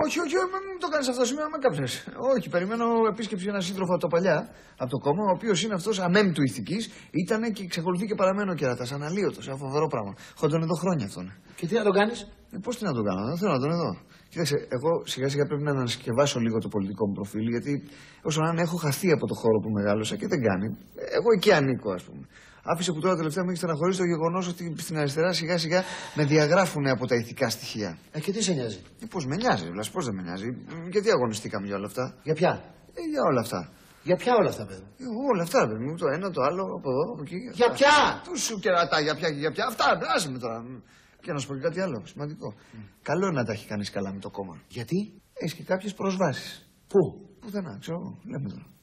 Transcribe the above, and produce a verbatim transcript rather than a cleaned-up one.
Όχι, όχι, μην το κάνεις αυτό σήμερα, με κάψες. Όχι, περιμένω επίσκεψη ένα σύντροφο από τα παλιά, από το κόμμα, ο οποίος είναι αυτός αμέμπτου ηθικής, ήταν και εξακολουθεί και παραμένει ο κερατάς. Αναλύωτος, ένα φοβερό πράγμα. Έχω τον εδώ χρόνια αυτόν. Και τι να τον κάνεις? Ε, πώς τι να τον κάνω, δεν θέλω να τον εδώ. Κοίταξε, εγώ σιγά σιγά πρέπει να ανασκευάσω λίγο το πολιτικό μου προφίλ, γιατί όσο να είναι έχω χαθεί από το χώρο που μεγάλωσα και δεν κάνει. Εγώ εκεί ανήκω, ας πούμε. Άφησε που τώρα τελευταία με έχει στεναχωρήσει το γεγονός ότι στην αριστερά σιγά σιγά με διαγράφουν από τα ηθικά στοιχεία. Ε, και τι σε νοιάζει? Ε, πώς με νοιάζει, βλάς, πώς δεν με νοιάζει. Γιατί αγωνιστήκαμε για όλα αυτά. Για ποια? Ε, για όλα αυτά. Για ποια όλα αυτά, παιδί? Ε, όλα αυτά, παιδί μου. Το ένα, το άλλο, από εδώ, από εκεί. Για αυτά. ποια? Του σου κερατά, για ποια και για ποια. Αυτά, άσε με τώρα. Και να σου πω και κάτι άλλο σημαντικό. Mm. Καλό είναι να τα έχει κανείς καλά με το κόμμα. Γιατί? Έχει και κάποιες προσβάσεις. Πού? Πουθενά, ξέρω εγώ. Λέμε τώρα.